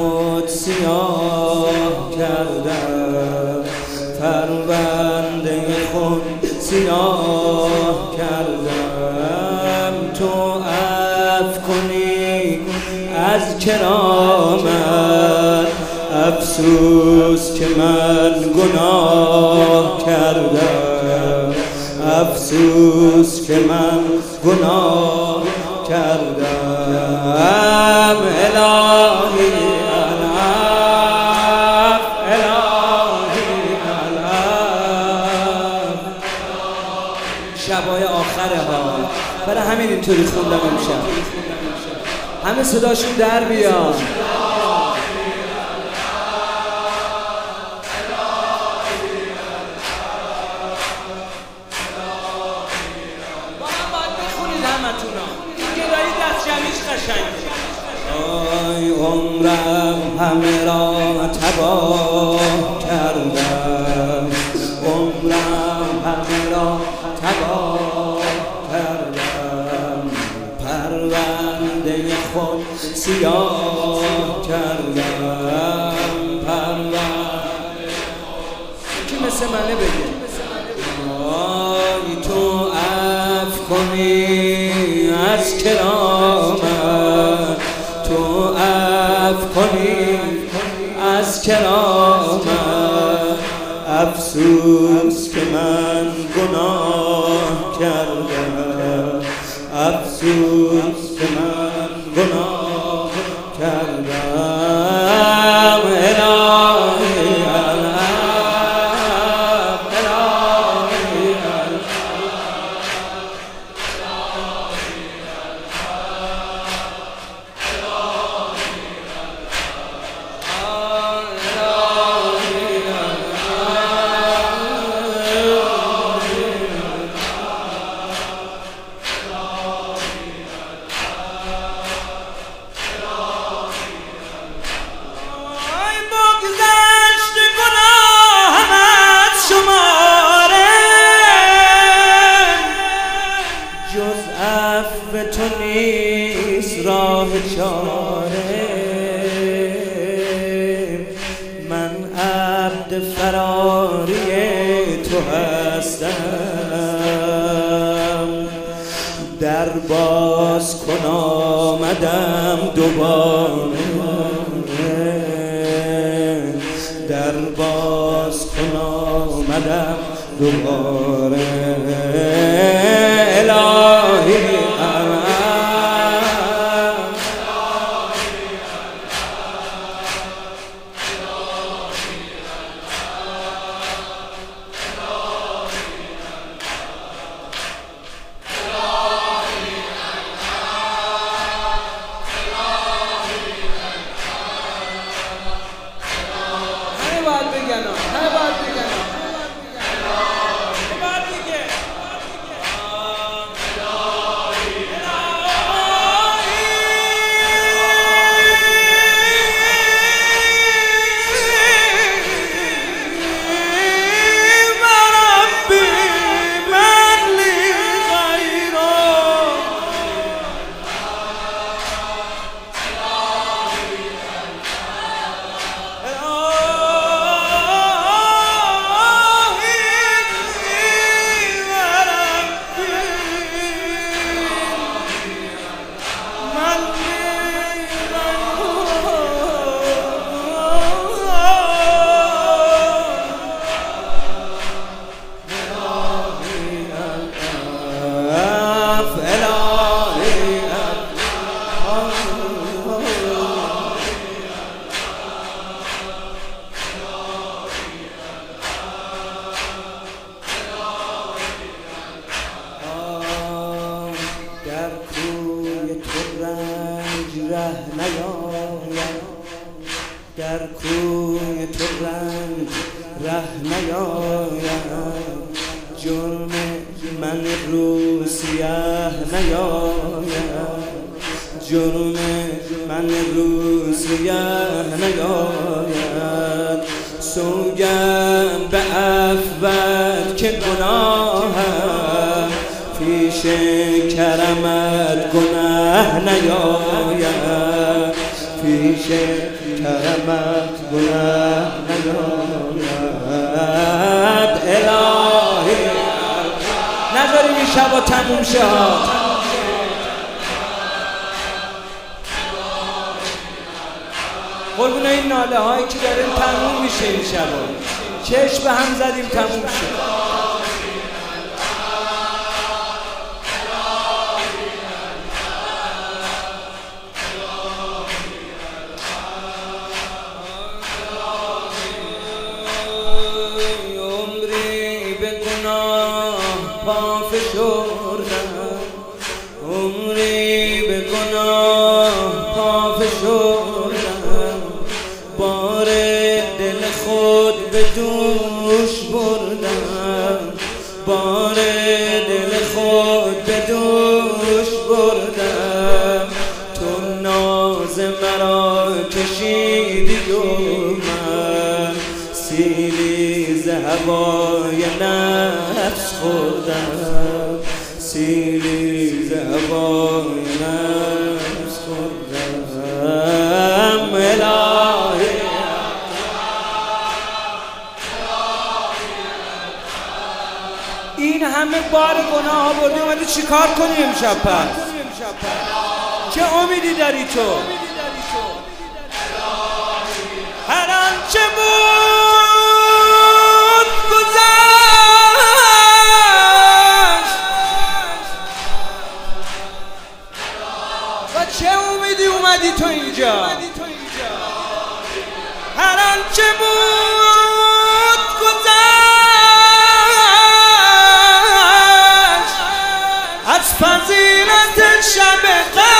خود سیاه کردم، پرونده خود سیاه کردم. تو عفو کنی از کرامت، افسوس که من گناه کردم، افسوس که من گناه کردم. الهی العفو، الهی العفو. شبای آخره ها، برای همین اینطوری خوندم امشب، همه صداشون در بیاد. آی عمرم همه را تباه کردم، عمرم همه را تباه کردم، پرونده خود سیاه کردم، پرونده کی مثل منه بگه. آی تو عفو کنی از کرامت، تو عفو کنی از کرامت، افسوس که من گناه کردم، افسوس که من گناه کردم. الهی العفو، الهی تو نیست راه چاره. من عبد فراری تو هستم، در باز کن آمدم دوباره، در باز کن آمدم دوباره. الهی در کوی تو رنج ره نیاید، جرم من رو سیاه نیاید، جرم من رو سیاه نیاید. سوگند به عفوت که گناهم، پیش کرمت گناه نیاید، پیش کرمت گناه ندارد الهی نذاریم این شبا تموم شه ها قربون این ناله هایی که داریم تموم میشه این شبا چشم به هم زدیم تموم شد عمری به گناه پا فشردم بار دل خود به دوش بردم بار دل خود به دوش بردم تو ناز مرا کشیدی و من سیلی ز هوای نفس خوردم سیلی ز هوای نفس خوردم الهی این همه بار گناه آوردی اومدی چی کار کنی امشب پس چه امیدی داری تو هر آنچه بود چه امیدی اومدی تو اینجا هر آنچه بود گذشت از فضیلت شب